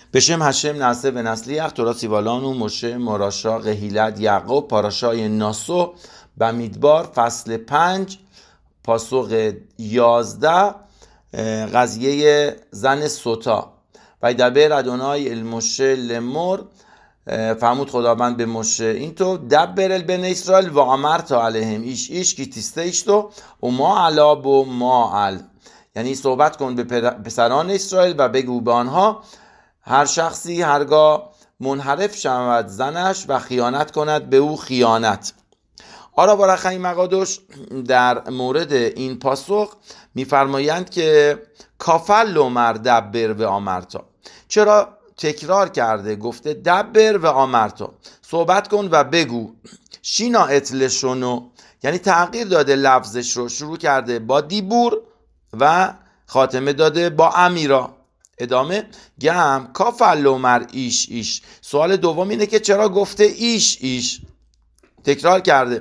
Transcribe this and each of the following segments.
בשם هشم نعسه و نسلیخ تورا سیوالانو مشه مراشا قهیلت یعقوب پاراشای ناسو بمیدبار فصل 5 پاسخ 11 قضیه زن سوتا و دبر ادونای المشه لمر فرمود خداوند به مشه اینطور دبر البن اسرائیل و امرت علیهم ایش کی تیستیشتو و ما علا بو ما عل، یعنی صحبت کن به پسران اسرائیل و بگو به آنها هر شخصی هرگاه منحرف شود زنش و خیانت کند به او خیانت. آرا بارخی مقادش در مورد این پاسخ میفرمایند که کافل لومر دبر و آمرتا، چرا تکرار کرده گفته دبر و آمرتا صحبت کن و بگو، شینا اتلشونو یعنی تغییر داده لفظش رو، شروع کرده با دیبور و خاتمه داده با امیرا. ادامه گم کافل لومر ایش. سوال دوم اینه که چرا گفته ایش تکرار کرده.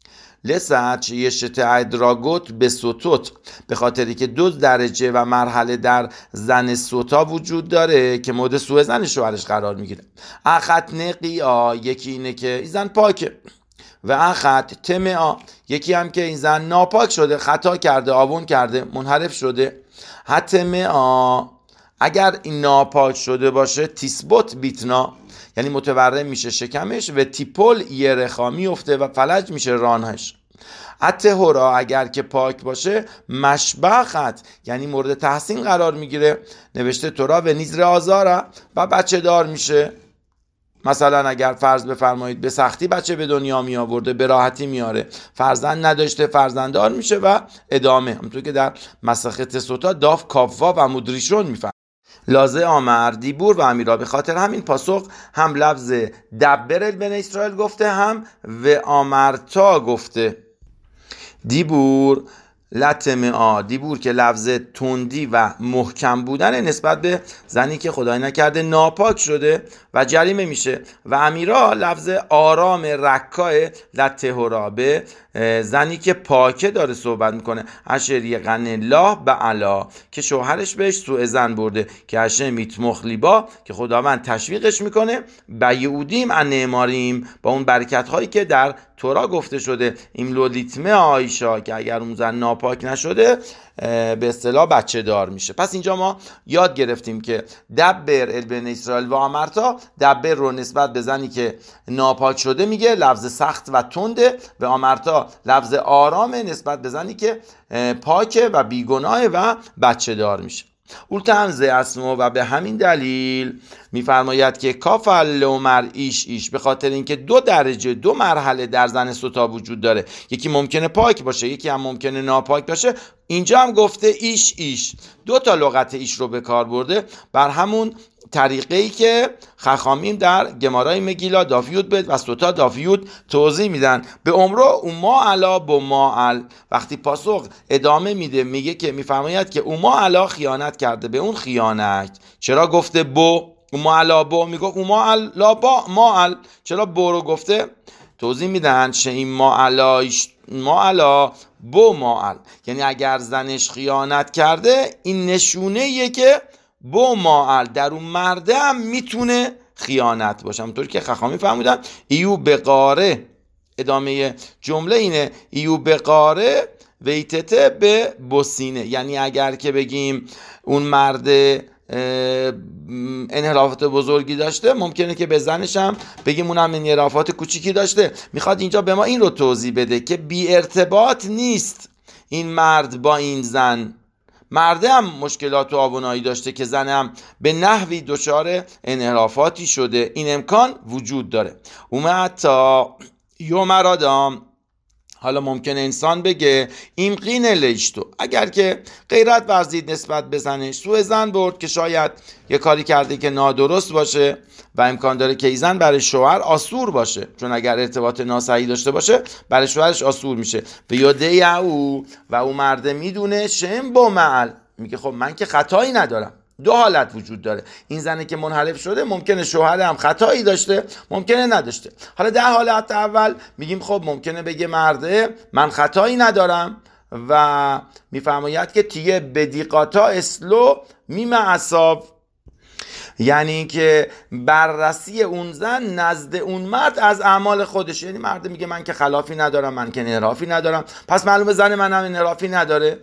لسچ یشت ادراگوت به سوتوت، به خاطری که 2 درجه و مرحله در زن سوتا وجود داره که مورد سوء زن شوهرش قرار میگیره. اخت نقیا، یکی اینه که این زن پاکه، و اخت تمعا، یکی هم که این زن ناپاک شده، خطا کرده، آون کرده، منحرف شده. حتمعا اگر این ناپاک شده باشه تیسبوت بیتنا، یعنی متورم میشه شکمش، و تیپول یرخا میفته و فلج میشه رانش. اتهورا اگر که پاک باشه مشبخت، یعنی مورد تحسین قرار میگیره، نوشته تورا و نیزر آزاره و بچه دار میشه. مثلا اگر فرض بفرمایید به سختی بچه به دنیا می آورده، به راحتی میاره، فرزند نداشته فرزنددار میشه و ادامه، همونطور که در مسخت سوتا داف کافوا و مدریشون میفرمایید. لازه آمر دیبور و امیرا، به خاطر همین پاسخ هم لفظ دبر بن اسرائیل گفته، هم و آمرتا گفته. دیبور لطمعا، دیبور که لفظ تندی و محکم بودن نسبت به زنی که خدای نکرده ناپاک شده و جریمه میشه، و امیرا لفظ آرام رکای لطهورا، به زنی که پاکه داره صحبت میکنه. اشری غن الله بعلا، که شوهرش بهش سوء زن برده، که هشم میتمخ لیبا، که خداوند تشویقش میکنه، بیعودیم ان نعماریم، با اون برکت هایی که در تورا گفته شده، این لولیتمه آیشا، که اگر اون زن ناپاک نشده به اصطلاح بچه دار میشه. پس اینجا ما یاد گرفتیم که دبر البن اسرائیل و آمرتا، دبر رو نسبت به زنی که ناپاک شده میگه، لفظ سخت و تنده، و آمرتا لفظ آرامه نسبت به زنی که پاکه و بیگناه و بچه دار میشه. اولتمزه اسمو، و به همین دلیل میفرماید که کافل لومر ایش، به خاطر اینکه 2 درجه 2 مرحله در زن سوتا وجود داره، یکی ممکنه پاک باشه، یکی هم ممکنه ناپاک باشه. اینجا هم گفته ایش 2 تا لغت ایش رو به کار برده، بر همون طریقه‌ای که خخامیم در گمارای مگیلا دافیود بد و سوتا دافیود توضیح میدن. به عمرو اوما علا با ما عل، وقتی پاسخ ادامه میده میگه که میفرماید که اوما علا خیانت کرده به اون خیانت. چرا گفته بو اوما علا بو؟ میگه اوما علا با ما عل، چرا بو رو گفته؟ توضیح میدن این ما علا بو ما عل، یعنی اگر زنش خیانت کرده این نشونه که بو ماعل در اون مرده هم میتونه خیانت باشه. همونطور که خخامی فهمیدن ایو بقاره، ادامه جمله اینه ایو بقاره ویتته به بسینه، یعنی اگر که بگیم اون مرد انحرافات بزرگی داشته، ممکنه که به زنش هم بگیم اونم انحرافات کوچیکی داشته. میخواد اینجا به ما این رو توضیح بده که بی ارتباط نیست این مرد با این زن، مرده هم مشکلات و آونایی داشته که زن هم به نحوی دچار انحرافاتی شده، این امکان وجود داره. اومد تا یوم آدم، حالا ممکنه انسان بگه این قین لیشتو، اگر که غیرت ورزید نسبت به زنش، سوء زن برد که شاید یه کاری کرده که نادرست باشه و امکان داره که این زن برای شوهر آسور باشه، چون اگر ارتباط ناصحیح داشته باشه برای شوهرش آسور میشه. به یاده او، و او مرده میدونه شم با معل، میگه خب من که خطایی ندارم. 2 حالت وجود داره، این زنه که منحرف شده ممکنه شوهر هم خطایی داشته، ممکنه نداشته. حالا در حالت اول میگیم خب ممکنه بگه مرده من خطایی ندارم، و میفرماید که تیه بدیقاتا اسلو میمه اصاب، یعنی که بررسی اون زن نزد اون مرد از اعمال خودش. یعنی مرد میگه من که خلافی ندارم، من که انحرافی ندارم، پس معلومه زن منم انحرافی نداره.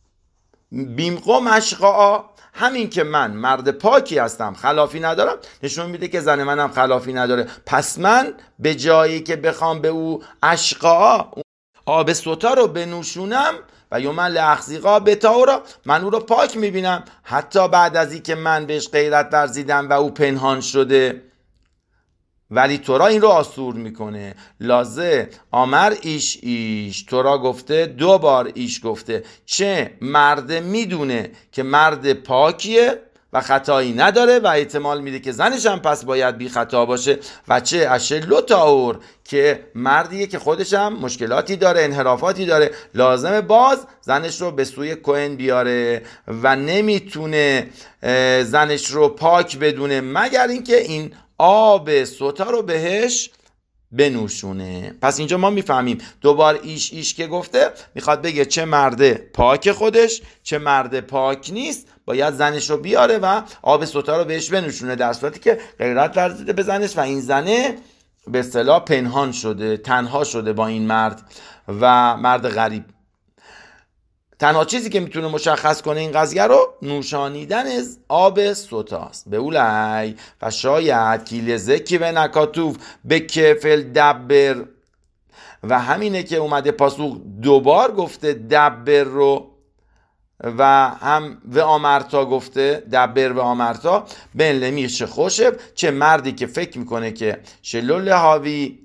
بیمقو مشقا، همین که من مرد پاکی هستم، خلافی ندارم، نشون میده که زن منم خلافی نداره. پس من به جایی که بخوام به او اشقا آب سوتا رو بنوشونم و یومن لأخذیقا بتاورا، من او رو پاک میبینم حتی بعد از این که من بهش غیرت ورزیدم و او پنهان شده. ولی تورا این رو آسور میکنه. لازه آمر ایش تورا گفته 2 بار ایش گفته. چه مرد میدونه که مرد پاکیه و خطایی نداره و احتمال میده که زنش هم پس باید بی خطا باشه، و چه اشلو تاور که مردیه که خودش هم مشکلاتی داره، انحرافاتی داره، لازمه باز زنش رو به سوی کوهن بیاره و نمیتونه زنش رو پاک بدونه مگر اینکه این آب سوتا رو بهش بنوشونه. پس اینجا ما میفهمیم 2 بار ایش که گفته میخواد بگه چه مرد پاک خودش چه مرد پاک نیست باید زنش رو بیاره و آب سوتا رو بهش بنوشونه، در صورتی که غیرت ورزیده به زنش و این زنه به اصطلاح پنهان شده، تنها شده با این مرد و مرد غریب. تنها چیزی که میتونه مشخص کنه این قضیه رو نوشانیدن از آب سوتاست. به اولای و شاید کیلزه کی به نکاتوف به کفل دبر، و همینه که اومده پاسوق 2 بار گفته دبر رو و هم و آمرتا گفته دبر و آمرتا بن لمیش خوشب، چه مردی که فکر میکنه که شلول هاوی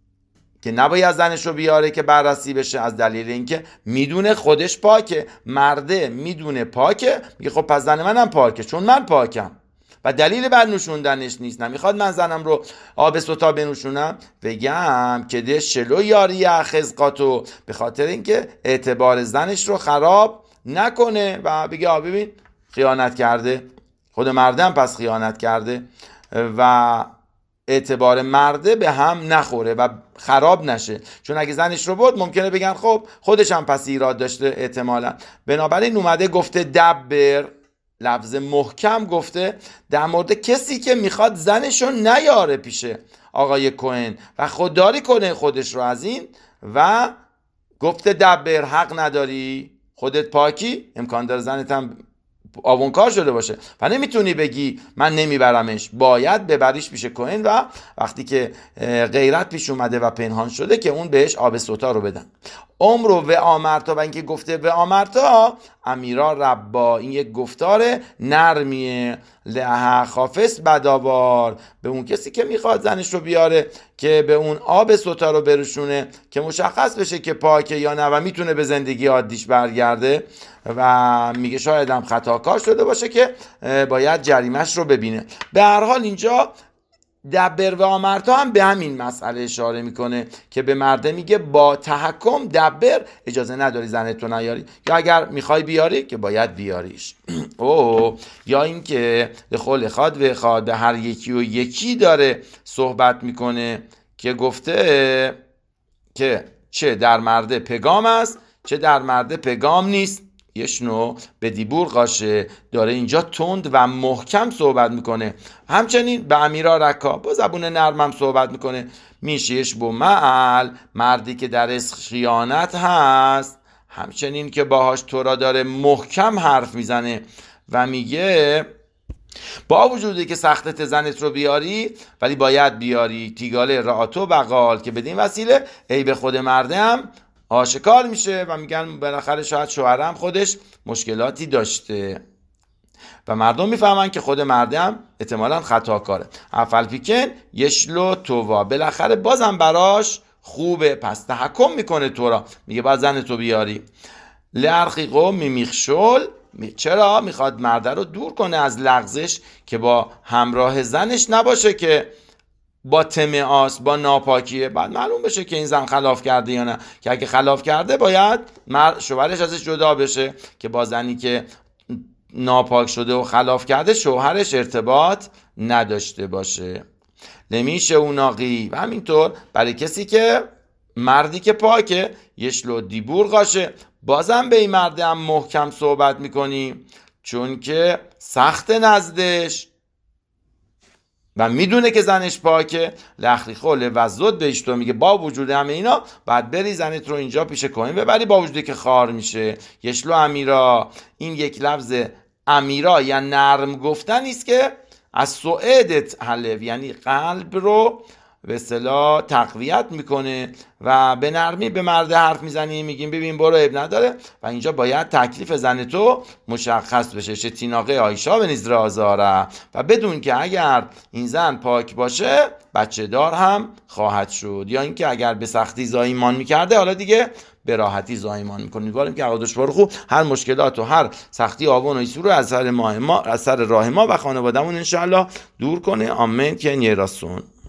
که نباید زنش رو بیاره که بررسی بشه از دلیل اینکه میدونه خودش پاکه. مرده میدونه پاکه، میگه خب پس زن منم پاکه چون من پاکم و دلیل بر نوشوندنش نیست، نمیخواد من زنم رو آب سوتا بنوشونم. بگم که ده شلو یاری خزقاتو، به خاطر اینکه اعتبار زنش رو خراب نکنه و بگه ببین خیانت کرده، خود مردم پس خیانت کرده و اعتبار مرده به هم نخوره و خراب نشه. چون اگه زنش رو برد ممکنه بگن خب خودش هم پس ایراد داشته احتمالا. بنابراین اومده گفته دبر، لفظ محکم گفته در مورد کسی که میخواد زنش رو نیاره پیش آقای کوهن و خودداری کنه خودش رو از این، و گفته دبر حق نداری، خودت پاکی، امکان داره زنت هم آونکار شده باشه و نمیتونی بگی من نمیبرمش، باید ببریش پیش کوهن و وقتی که غیرت پیش اومده و پنهان شده که اون بهش آب سوتا رو بدن. عمر و آمرتا، و اینکه گفته و آمرتا امیرا ربا، این یک گفتار نرمیه، لها خافس بداوار، به اون کسی که میخواد زنش رو بیاره که به اون آب سوتا رو برشونه که مشخص بشه که پاکه یا نه و میتونه به زندگی عادیش برگرده و میگه شاید هم خطاکار شده باشه که باید جریمش رو ببینه. به هر حال اینجا دبر و آمرتا هم به همین مسئله اشاره میکنه که به مرده میگه با تحکم دبر، اجازه نداری زنتو نیاری، یا اگر میخوای بیاری که باید بیاریش. یا اینکه خل خاد و خاد هر یکی و یکی داره صحبت میکنه که گفته که چه در مرده پگام است چه در مرده پگام نیست. یشنو به دیبور قاشه، داره اینجا تند و محکم صحبت میکنه. همچنین به امیرا رکا با زبون نرمم صحبت میکنه. میشیش بو معل، مردی که در خیانت هست، همچنین که باهاش تورا داره محکم حرف میزنه و میگه با وجودی که سختت زنت رو بیاری ولی باید بیاری تیگاله رعاتو بقال، که بدین وسیله ای به خود مرده هم آشکار میشه و میگن بالاخره شاید شوهرم خودش مشکلاتی داشته و مردم میفهمن که خود مردم احتمالاً خطاکاره. افل پیکن یشلو تووا، بالاخره بازم براش خوبه، پس تحکم میکنه تورا، میگه باید زن تو بیاری. لرخیقو میمیخشل، چرا؟ میخواد مرده رو دور کنه از لغزش که با همراه زنش نباشه که با تمعاس با ناپاکیه، بعد معلوم بشه که این زن خلاف کرده یا نه، که اگه خلاف کرده باید شوهرش ازش جدا بشه که با زنی که ناپاک شده و خلاف کرده شوهرش ارتباط نداشته باشه. نمیشه اوناقی، و همینطور برای کسی که مردی که پاکه یشلو دیبور قاشه، بازم به این مرده هم محکم صحبت میکنیم چون که سخت نزدش و میدونه که زنش پاکه، لخری خوله و زود بهش تو میگه با وجود همه اینا بعد بری زنت رو اینجا پیش کهن ببری، با وجودی که خار میشه. یشلو امیرا، این یک لفظ امیرا یا نرم گفتن است که از سعدت حلف، یعنی قلب رو به اصطلاح تقویت میکنه و به نرمی به مرد حرف میزنی، میگیم ببین برو اب نداره و اینجا باید تکلیف زن تو مشخص بشه. چه تیناقه آیشا به نظر آزاره، و بدون که اگر این زن پاک باشه بچه دار هم خواهد شد، یا اینکه اگر به سختی زایمان میکرده حالا دیگه به راحتی زایمان میکنه. امیدواریم که قدوش بارخو هر مشکلات و هر سختی آوان و ایسو رو از سر راه ما و خانوادهمون انشاءالله دور کنه. آمین که نیراسون.